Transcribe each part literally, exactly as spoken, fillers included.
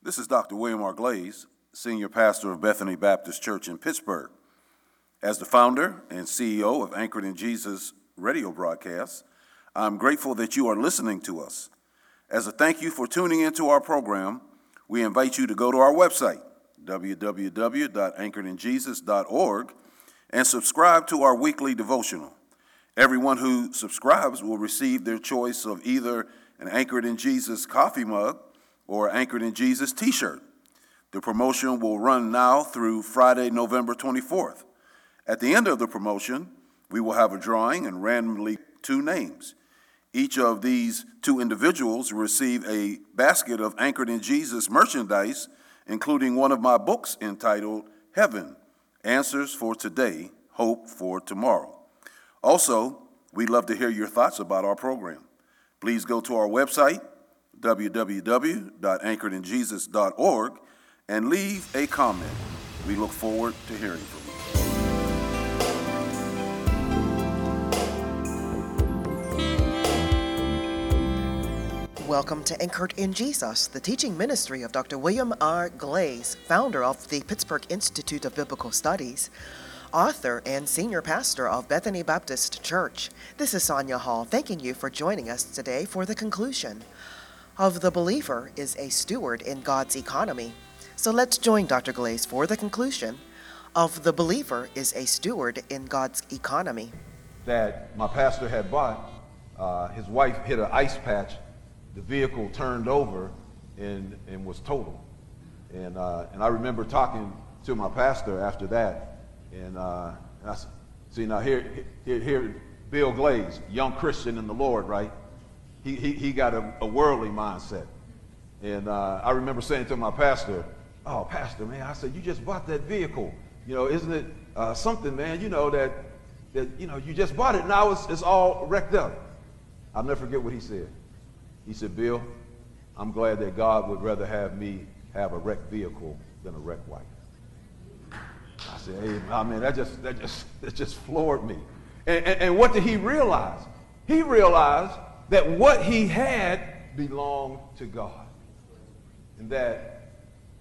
This is Doctor William R. Glaze, Senior Pastor of Bethany Baptist Church in Pittsburgh. As the founder and C E O of Anchored in Jesus radio broadcasts, I'm grateful that you are listening to us. As a thank you for tuning into our program, we invite you to go to our website, w w w dot anchored in jesus dot org, and subscribe to our weekly devotional. Everyone who subscribes will receive their choice of either an Anchored in Jesus coffee mug or Anchored in Jesus t-shirt. The promotion will run now through Friday, November twenty-fourth. At the end of the promotion, we will have a drawing and randomly two names. Each of these two individuals will receive a basket of Anchored in Jesus merchandise, including one of my books entitled Heaven, Answers for Today, Hope for Tomorrow. Also, we'd love to hear your thoughts about our program. Please go to our website, w w w dot anchored in jesus dot org, and leave a comment. We look forward to hearing from you. Welcome to Anchored in Jesus, the teaching ministry of Doctor William R. Glaze, founder of the Pittsburgh Institute of Biblical Studies, author and senior pastor of Bethany Baptist Church. This is Sonia Hall, thanking you for joining us today for the conclusion of The Believer is a Steward in God's Economy. So let's join Doctor Glaze for the conclusion of The Believer is a Steward in God's Economy. That my pastor had bought, uh, his wife hit an ice patch, the vehicle turned over and, and was totaled. And, uh, and I remember talking to my pastor after that, and, uh, and I said, see now here, here, here, Bill Glaze, young Christian in the Lord, right? He, he, he got a, a worldly mindset. And uh, I remember saying to my pastor, oh, pastor, man, I said, you just bought that vehicle. You know, isn't it uh, something, man, you know, that, that, you know, you just bought it. Now it's, it's all wrecked up. I'll never forget what he said. He said, Bill, I'm glad that God would rather have me have a wrecked vehicle than a wrecked wife. I said, hey, I mean, that just, that just, that just floored me. And, and, and what did he realize? He realized that what he had belonged to God, and that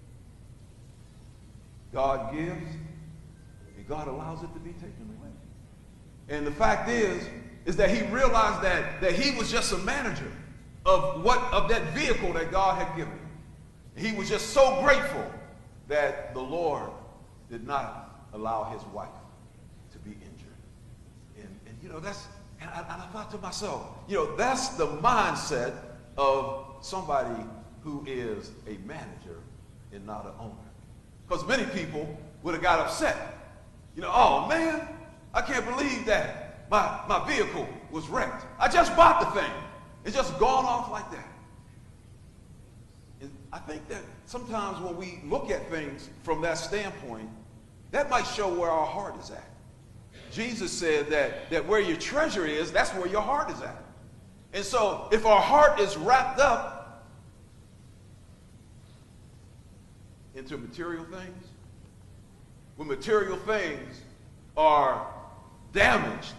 God gives and God allows it to be taken away. And the fact is, is that he realized that, that he was just a manager of what of that vehicle that God had given him. He was just so grateful that the Lord did not allow his wife to be injured. And, and you know, that's And I, and I thought to myself, you know, that's the mindset of somebody who is a manager and not an owner. Because many people would have got upset. You know, oh man, I can't believe that my, my vehicle was wrecked. I just bought the thing. It's just gone off like that. And I think that sometimes when we look at things from that standpoint, that might show where our heart is at. Jesus said that, that where your treasure is, that's where your heart is at. And so if our heart is wrapped up into material things, when material things are damaged,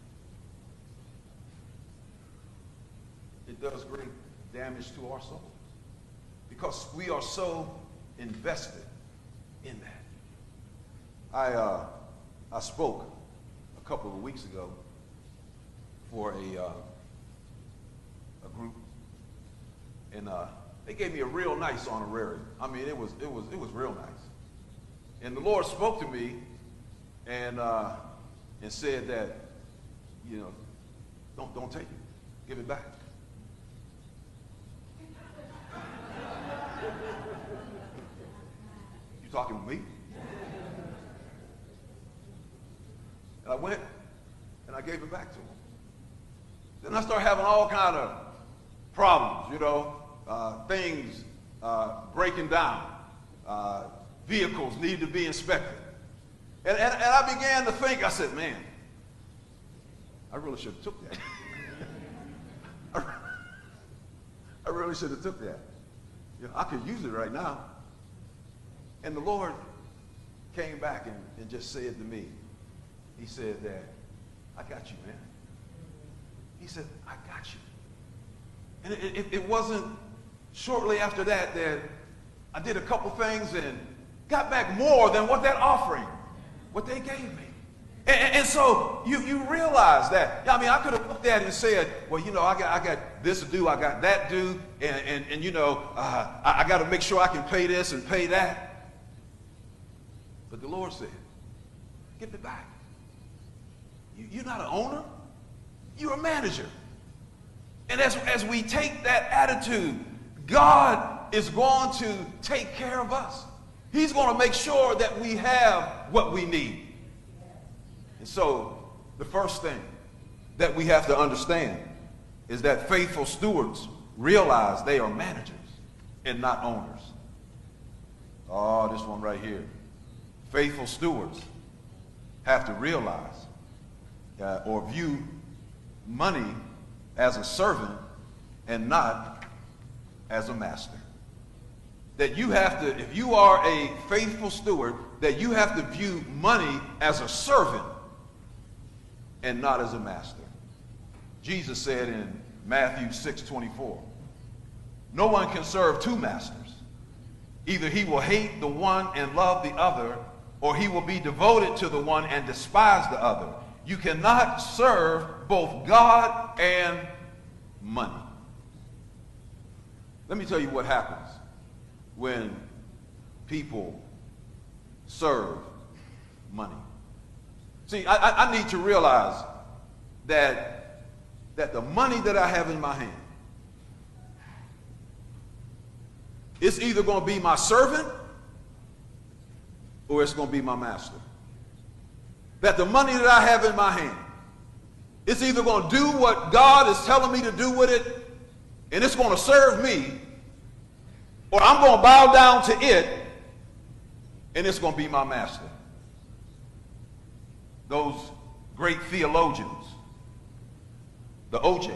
it does great damage to our souls because we are so invested in that. I, uh, I spoke a couple of weeks ago for a uh, a group, and uh, they gave me a real nice honorarium. I mean, it was it was it was real nice. And the Lord spoke to me, and uh, and said that, you know, don't don't take it, give it back. You talking to me? I went and I gave it back to him. Then I started having all kind of problems, you know, uh, things uh, breaking down, uh, vehicles need to be inspected. And, and, and I began to think, I said, man, I really should have took that. I really should have took that. You know, I could use it right now. And the Lord came back and, and just said to me, he said that, I got you, man. He said, I got you. And it, it, it wasn't shortly after that that I did a couple things and got back more than what that offering, what they gave me. And, and so you, you realize that. I mean, I could have looked at it and said, well, you know, I got I got this to do, I got that to do, and, and, and you know, uh, I, I got to make sure I can pay this and pay that. But the Lord said, give it back. You, you're not an owner, you're a manager. And as, as we take that attitude, God is going to take care of us. He's going to make sure that we have what we need. And so the first thing that we have to understand is that faithful stewards realize they are managers and not owners. Oh, this one right here. Faithful stewards have to realize uh, or view money as a servant and not as a master. That you have to, if you are a faithful steward, that you have to view money as a servant and not as a master. Jesus said in Matthew six twenty-four, no one can serve two masters. Either he will hate the one and love the other, or he will be devoted to the one and despise the other. You cannot serve both God and money. Let me tell you what happens when people serve money. See, I, I need to realize that, that the money that I have in my hand, it's either going to be my servant or it's going to be my master. That the money that I have in my hand, it's either going to do what God is telling me to do with it, and it's going to serve me, or I'm going to bow down to it, and it's going to be my master. Those great theologians, the O Js,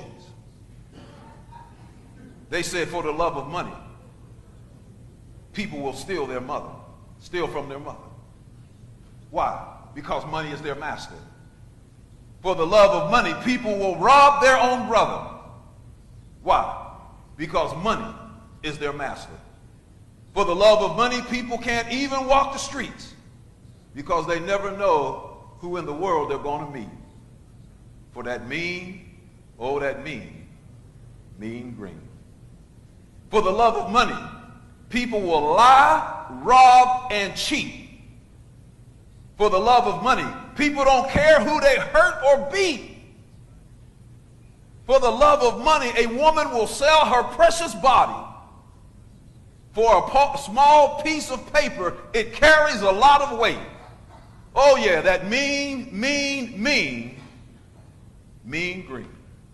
they said for the love of money, people will steal their mother, steal from their mother. Why? Because money is their master. For the love of money, people will rob their own brother. Why? Because money is their master. For the love of money, people can't even walk the streets because they never know who in the world they're going to meet. For that mean, oh, that mean, mean green. For the love of money, people will lie, rob, and cheat. For the love of money, people don't care who they hurt or beat. For the love of money, a woman will sell her precious body. For a po- small piece of paper, it carries a lot of weight. Oh yeah, that mean, mean, mean, mean green.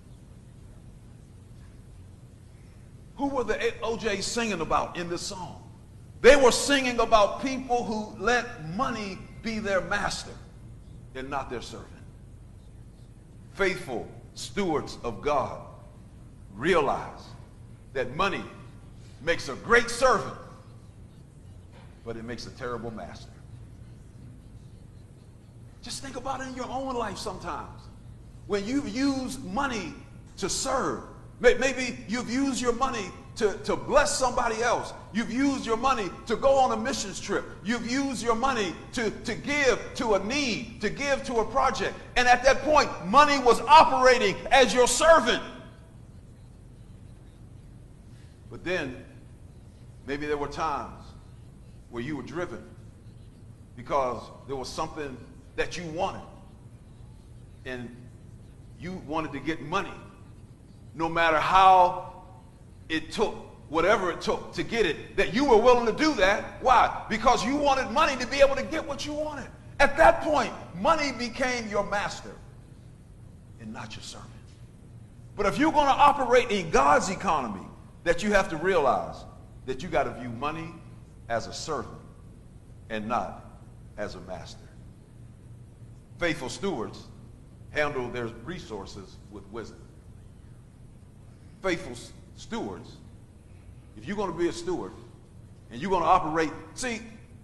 Who were the O Js singing about in this song? They were singing about people who let money be their master and not their servant. Faithful stewards of God realize that money makes a great servant, but it makes a terrible master. Just think about it in your own life sometimes. When you've used money to serve, maybe you've used your money to, to bless somebody else. You've used your money to go on a missions trip. You've used your money to, to give to a need, to give to a project. And at that point, money was operating as your servant. But then, maybe there were times where you were driven because there was something that you wanted. And you wanted to get money, no matter how it took, whatever it took to get it, that you were willing to do that. Why? Because you wanted money to be able to get what you wanted. At that point, money became your master and not your servant. But if you're going to operate in God's economy, that you have to realize that you got to view money as a servant and not as a master. Faithful stewards handle their resources with wisdom. Faithful stewards, if you're going to be a steward and you're going to operate, see,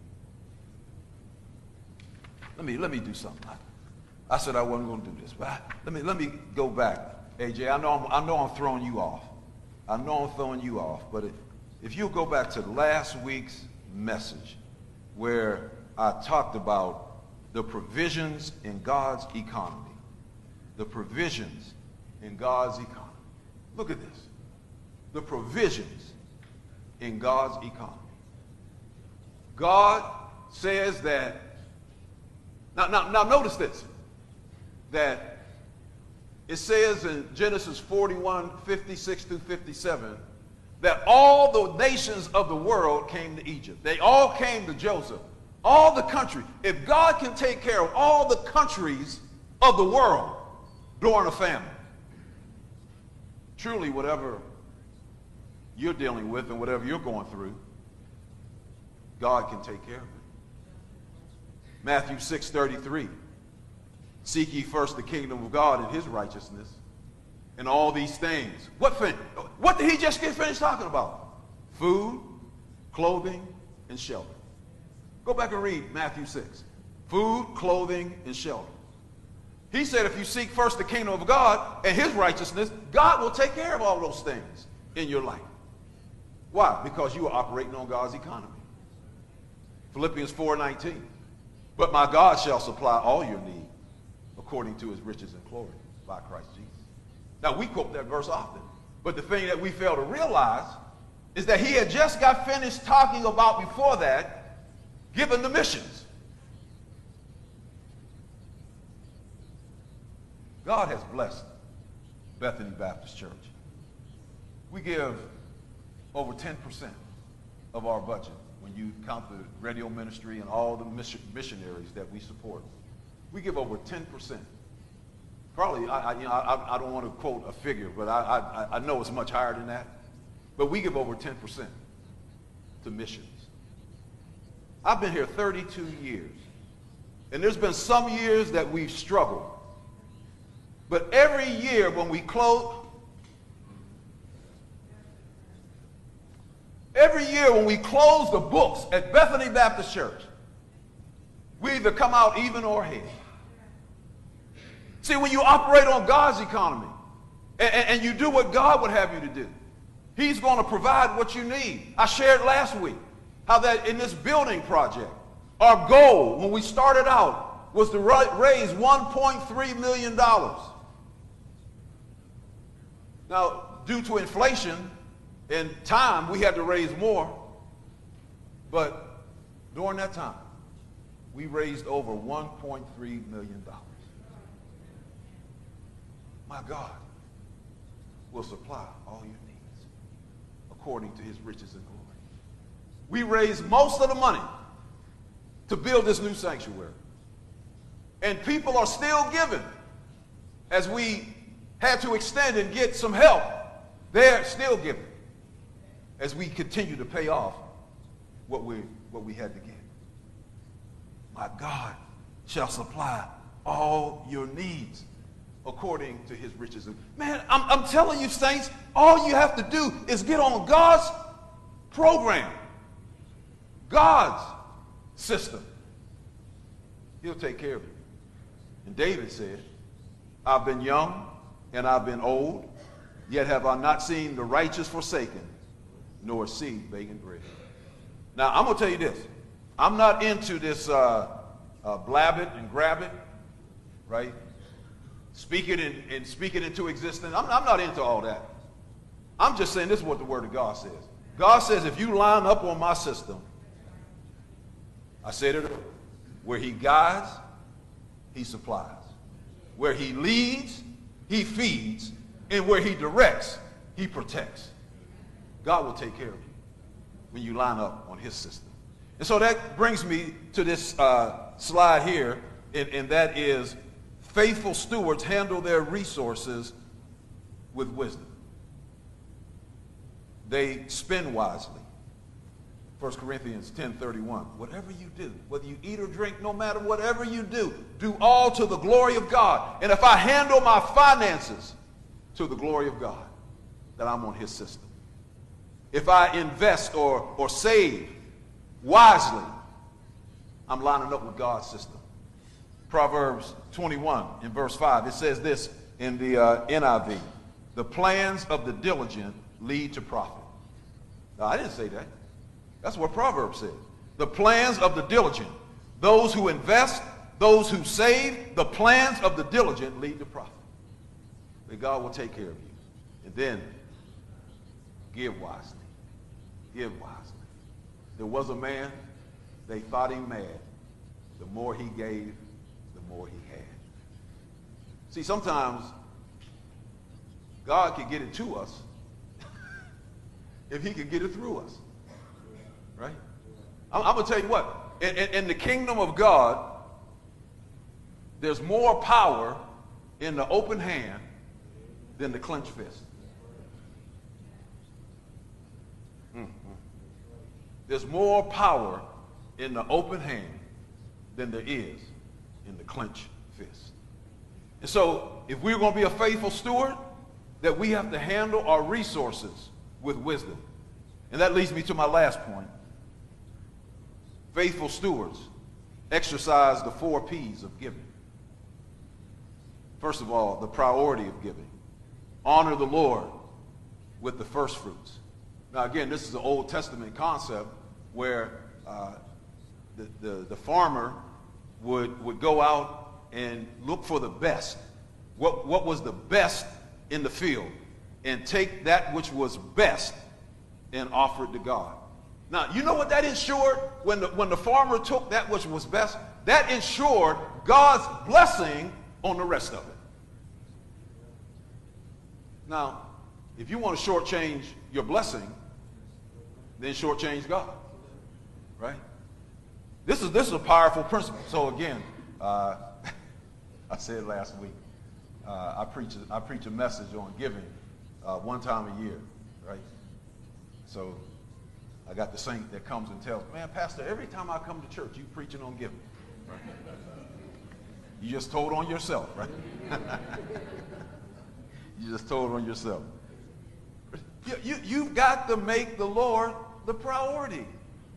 let me let me do something. I, I said I wasn't going to do this, but I, let me let me go back. A J, I know I'm, I know I'm throwing you off. I know I'm throwing you off, but it, if you go back to last week's message where I talked about the provisions in God's economy, the provisions in God's economy. Look at this. The provisions in God's economy. God says that, now, now, now notice this, that it says in Genesis forty-one, fifty-six through fifty-seven, that all the nations of the world came to Egypt. They all came to Joseph. All the country. If God can take care of all the countries of the world during a famine, truly whatever you're dealing with and whatever you're going through, God can take care of it. Matthew six thirty-three. Seek ye first the kingdom of God and his righteousness, and all these things. What fin- What did he just get finished talking about? Food, clothing, and shelter. Go back and read Matthew six. Food, clothing, and shelter. He said if you seek first the kingdom of God and his righteousness, God will take care of all those things in your life. Why? Because you are operating on God's economy. Philippians four nineteen. But my God shall supply all your need according to his riches and glory by Christ Jesus. Now, we quote that verse often, but the thing that we fail to realize is that he had just got finished talking about before that, giving the missions. God has blessed Bethany Baptist Church. We give over ten percent of our budget when you count the radio ministry and all the mission, missionaries that we support. We give over ten percent. Probably, I, I, you know, I, I don't want to quote a figure, but I, I, I know it's much higher than that. But we give over ten percent to missions. I've been here thirty-two years, and there's been some years that we've struggled. But every year when we close, every year when we close the books at Bethany Baptist Church, we either come out even or ahead. See, when you operate on God's economy and, and, and you do what God would have you to do, he's going to provide what you need. I shared last week how that in this building project, our goal when we started out was to raise one point three million dollars. Now, due to inflation and time, we had to raise more. But during that time, we raised over one point three million dollars. My God will supply all your needs according to his riches and glory. We raised most of the money to build this new sanctuary. And people are still giving. As we had to extend and get some help, they're still giving as we continue to pay off what we, what we had to give. My God shall supply all your needs according to his riches. Man, I'm, I'm telling you, saints, all you have to do is get on God's program, God's system. He'll take care of you. And David said, I've been young and I've been old, yet have I not seen the righteous forsaken, nor seed begging bread. Now, I'm going to tell you this. I'm not into this uh, uh, blab it and grab it, right? Speak it and, and speak it into existence. I'm, I'm not into all that. I'm just saying this is what the Word of God says. God says if you line up on my system, I said it earlier, where he guides, he supplies. Where he leads, he feeds. And where he directs, he protects. God will take care of you when you line up on his system. And so that brings me to this uh, slide here, and, and that is faithful stewards handle their resources with wisdom. They spend wisely. First Corinthians ten thirty-one. Whatever you do, whether you eat or drink, no matter whatever you do, do all to the glory of God. And if I handle my finances to the glory of God, then I'm on his system. If I invest or, or save wisely, I'm lining up with God's system. Proverbs twenty-one in verse five, it says this in the uh, N I V. The plans of the diligent lead to profit, No, I didn't say that. That's what Proverbs said. The plans of the diligent, those who invest, those who save, the plans of the diligent lead to profit. That God will take care of you. And then, give wisely. Give wisely. There was a man, they thought him mad. The more he gave, the more he had. See, sometimes God can get it to us if he can get it through us. Right? I'm, I'm going to tell you what. In, in, in the kingdom of God, there's more power in the open hand than the clenched fist. Mm-hmm. There's more power in the open hand than there is in the clenched fist. And so, if we're going to be a faithful steward, that we have to handle our resources with wisdom. And that leads me to my last point. Faithful stewards exercise the four P's of giving. First of all, the priority of giving. Honor the Lord with the first fruits. Now again, this is an Old Testament concept where uh, the, the, the farmer would, would go out and look for the best. What, what was the best in the field, and take that which was best and offer it to God. Now, you know what that ensured? When the, when the farmer took that which was best, that ensured God's blessing on the rest of it. Now, if you want to shortchange your blessing, then shortchange God, right? This is, this is a powerful principle. So again, uh, I said last week, uh, I, preach a, I preach a message on giving uh, one time a year, right? So I got the saint that comes and tells, man, Pastor, every time I come to church, you preaching on giving. Right? You just told on yourself, right? You just told on yourself. You, you, you've got to make the Lord the priority.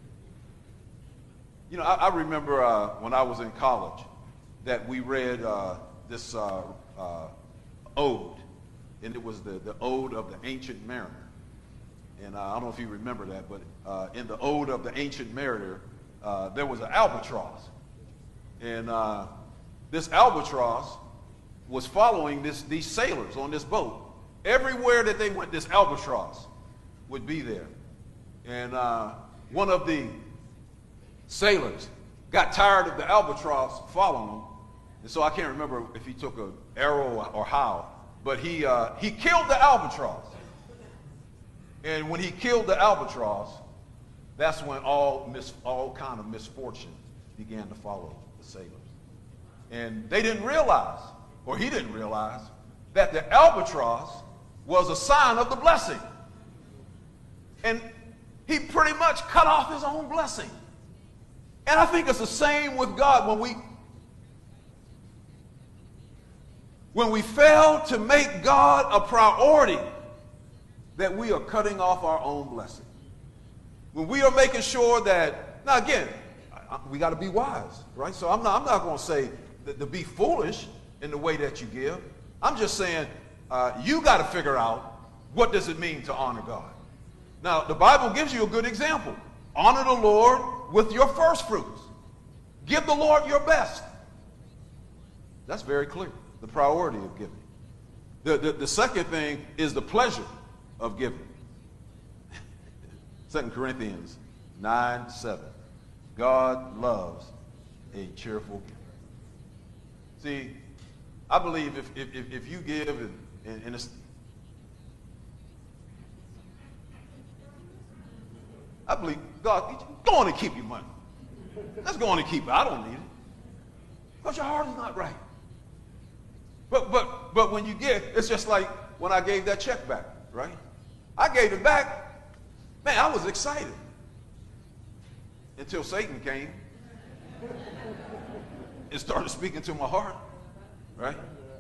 You know, I, I remember uh, when I was in college that we read uh, this uh, uh, ode, and it was the, the Ode of the Ancient Mariner. And uh, I don't know if you remember that, but uh, in the Ode of the Ancient Mariner, uh, there was an albatross. And uh, this albatross was following this, these sailors on this boat. Everywhere that they went, this albatross would be there. And uh, one of the sailors got tired of the albatross following him. And so I can't remember if he took an arrow or how, but he, uh, he killed the albatross. And when he killed the albatross, that's when all, mis- all kind of misfortune began to follow the sailors. And they didn't realize, or he didn't realize, that the albatross was a sign of the blessing. And he pretty much cut off his own blessing. And I think it's the same with God. When we, when we fail to make God a priority, that we are cutting off our own blessing. When we are making sure that, now again, I, I, we got to be wise, right? So I'm not, I'm not going to say that to be foolish in the way that you give. I'm just saying uh, you got to figure out what does it mean to honor God. Now, the Bible gives you a good example. Honor the Lord with your first fruits. Give the Lord your best. That's very clear, the priority of giving. The, the, the second thing is the pleasure of giving. Second Corinthians nine seven. God loves a cheerful giver. See, I believe if, if, if you give and, and, and it's, I believe God, go on and keep your money. Let's go on and keep it. I don't need it. Because your heart is not right. But but but when you give, it's just like when I gave that check back, right? I gave it back. Man, I was excited. Until Satan came and started speaking to my heart, right?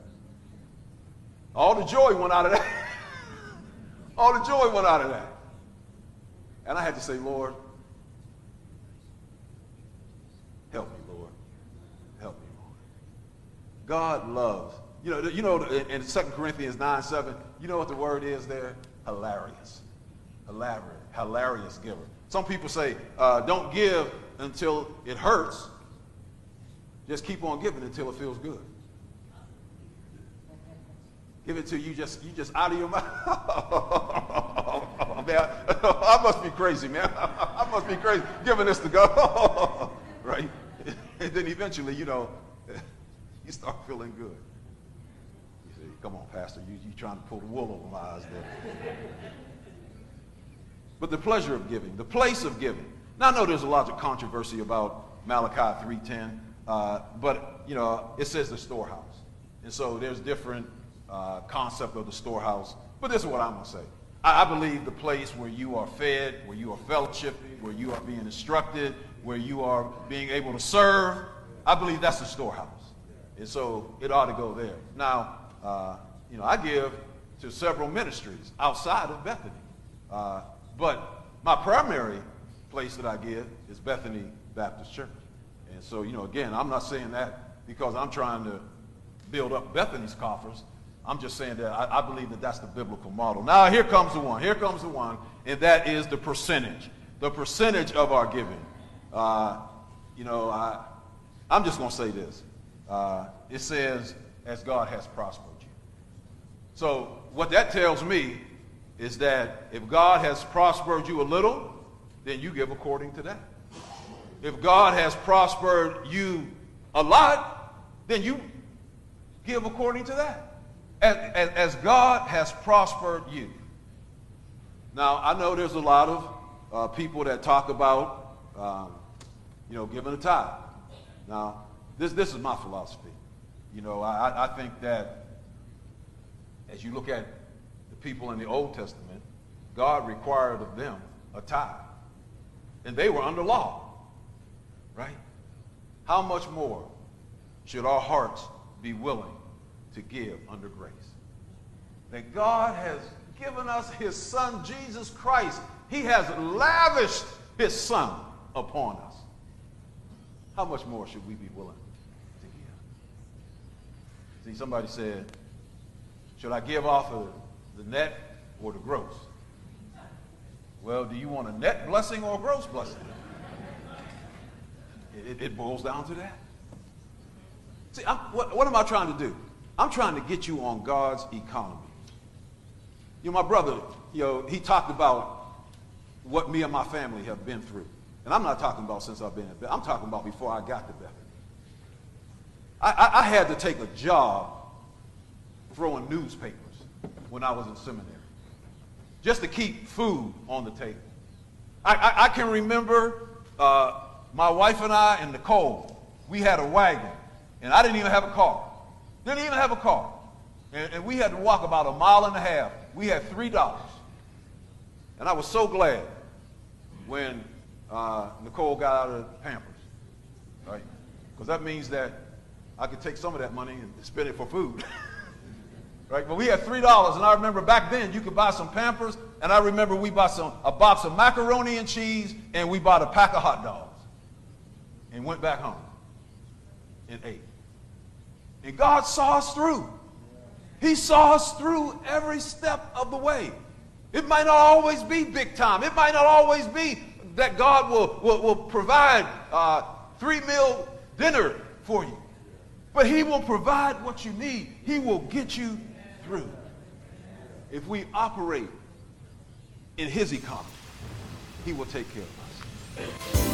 All the joy went out of that. All the joy went out of that. And I had to say, Lord, help me, Lord. Help me, Lord. God loves. You know, you know, in Second Corinthians nine seven, you know what the word is there? Hilarious. Hilarious. hilarious giver. Some people say, uh, don't give until it hurts. Just keep on giving until it feels good. Give it till you just you just out of your mouth. Man, I must be crazy, man. I must be crazy giving this to God. Right? And then eventually, you know, you start feeling good. You say, come on, Pastor, you you trying to pull the wool over my eyes there. But the pleasure of giving, the place of giving. Now I know there's a lot of controversy about Malachi three ten, uh, but you know, it says the storehouse. And so there's different Uh, concept of the storehouse, but this is what I'm going to say. I, I believe the place where you are fed, where you are fellowshipping, where you are being instructed, where you are being able to serve, I believe that's the storehouse. And so it ought to go there. Now, uh, you know, I give to several ministries outside of Bethany, uh, but my primary place that I give is Bethany Baptist Church. And so, you know, again, I'm not saying that because I'm trying to build up Bethany's coffers. I'm just saying that I, I believe that that's the biblical model. Now, here comes the one. Here comes the one, and that is the percentage. The percentage of our giving. Uh, you know, I, I'm just going to say this. Uh, it says, as God has prospered you. So what that tells me is that if God has prospered you a little, then you give according to that. If God has prospered you a lot, then you give according to that. As, as, as God has prospered you. Now, I know there's a lot of uh, people that talk about, um, you know, giving a tithe. Now, this, this is my philosophy. You know, I, I think that as you look at the people in the Old Testament, God required of them a tithe. And they were under law, right? How much more should our hearts be willing to give under grace? That God has given us his son, Jesus Christ. He has lavished his son upon us. How much more should we be willing to give? See, somebody said, should I give off of the net or the gross? Well, do you want a net blessing or a gross blessing? It, it boils down to that. See, I'm, what, what am I trying to do? I'm trying to get you on God's economy. You know, my brother, you know, he talked about what me and my family have been through. And I'm not talking about since I've been in Bethany. I'm talking about before I got to Bethany. I, I, I had to take a job throwing newspapers when I was in seminary, just to keep food on the table. I, I, I can remember uh, my wife and I and Nicole, we had a wagon, and I didn't even have a car. Didn't even have a car. And, and we had to walk about a mile and a half. We had three dollars. And I was so glad when uh, Nicole got out of Pampers, right? Because that means that I could take some of that money and spend it for food. Right? But we had three dollars, and I remember back then you could buy some Pampers, and I remember we bought some a box of macaroni and cheese, and we bought a pack of hot dogs, and went back home and ate. And God saw us through. He saw us through every step of the way. It might not always be big time. It might not always be that God will, will, will provide uh, three-meal dinner for you. But he will provide what you need. He will get you through. If we operate in his economy, he will take care of us.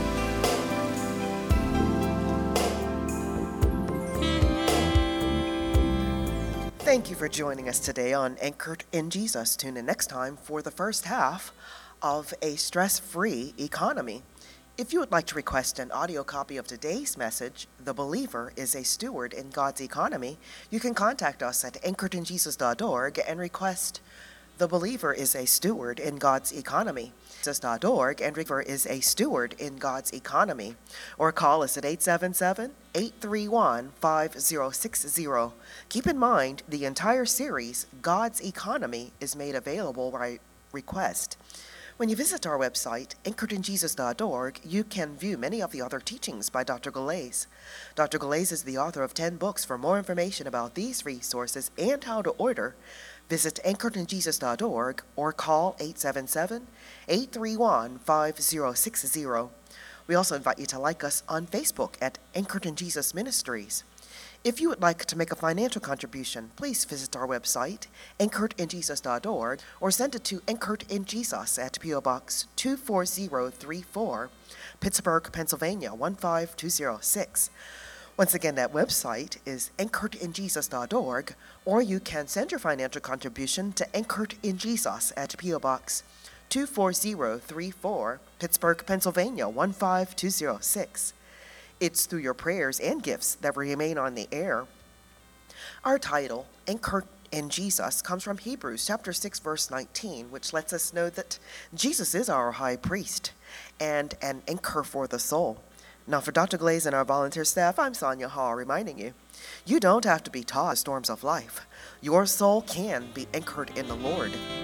Thank you for joining us today on Anchored in Jesus. Tune in next time for the first half of A Stress-Free Economy. If you would like to request an audio copy of today's message, The Believer is a Steward in God's Economy, you can contact us at anchored in jesus dot org and request The Believer is a Steward in God's Economy. jesus dot org and Believer is a Steward in God's Economy. Or call us at eight seven seven, eight three one, five zero six zero. Keep in mind, the entire series, God's Economy, is made available by request. When you visit our website, anchored in jesus dot org, you can view many of the other teachings by Doctor Galais. Doctor Galais is the author of ten books. For more information about these resources and how to order, Visit anchored in jesus dot org or call eight seven seven, eight three one, five zero six zero. We also invite you to like us on Facebook at Anchored in Jesus Ministries. If you would like to make a financial contribution, please visit our website, anchored in jesus dot org, or send it to Anchored in Jesus at P O Box two four zero three four, Pittsburgh, Pennsylvania one five two zero six. Once again, that website is anchored in jesus dot org, or you can send your financial contribution to Anchored in Jesus at P O Box two four zero three four, Pittsburgh, Pennsylvania one five two zero six. It's through your prayers and gifts that we remain on the air. Our title, Anchored in Jesus, comes from Hebrews chapter six, verse nineteen, which lets us know that Jesus is our high priest and an anchor for the soul. Now, for Doctor Glaze and our volunteer staff, I'm Sonia Hall, reminding you, you don't have to be taught the storms of life. Your soul can be anchored in the Lord.